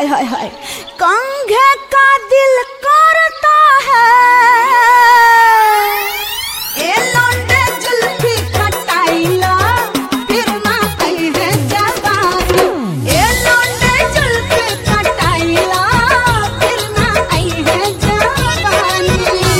हाय हाय हाय कंघे का दिल करता है ए लौंडे जुल्फी खटाइला फिर ना आई है जवानी ए लौंडे जुल्फी खटाइला फिर ना आई है जवानी।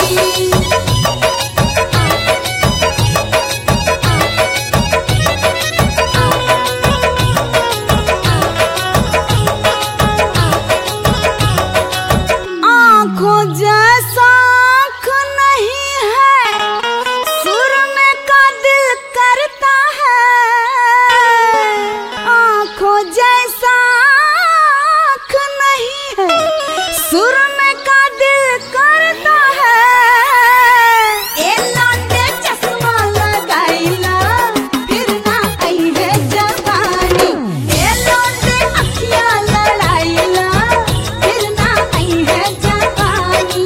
आँखों जैसा आँख नहीं है सुर में का दिल करता है आँखों जैसा आँख नहीं है सुर में का दिल करता है ए लौंडे चश्मा लगाइला फिर ना आई है जवानी ए लौंडे अखियाँ लड़ाइला फिर ना आई है जवानी।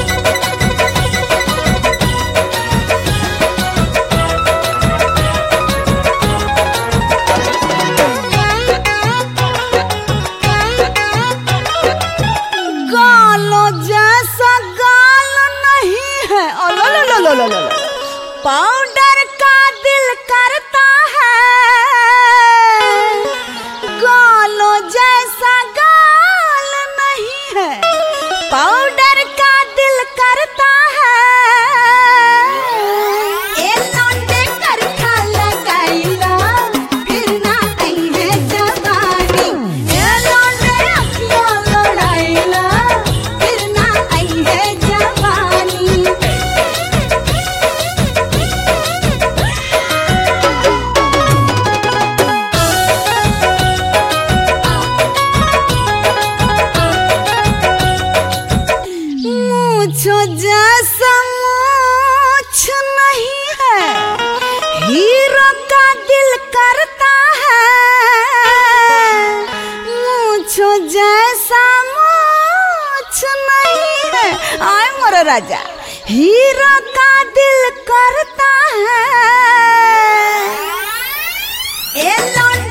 गालों जैसा गाल नहीं है ओ लो लो लो लो लो लो पाउडर का दिल करता है गालों जैसा गाल नहीं है पाउडर का दिल करता है ए लौंडे करखा लगाइला फिर ना आई है जवानी ए लौंडे अखियाँ लड़ाइला फिर ना आई है जवानी। मूछो जैसा मूछ नहीं है हीरो का दिल करता है मूछो जैसा मूछ नहीं है आय मोरा राजा हीरो का दिल करता है ए लौंडे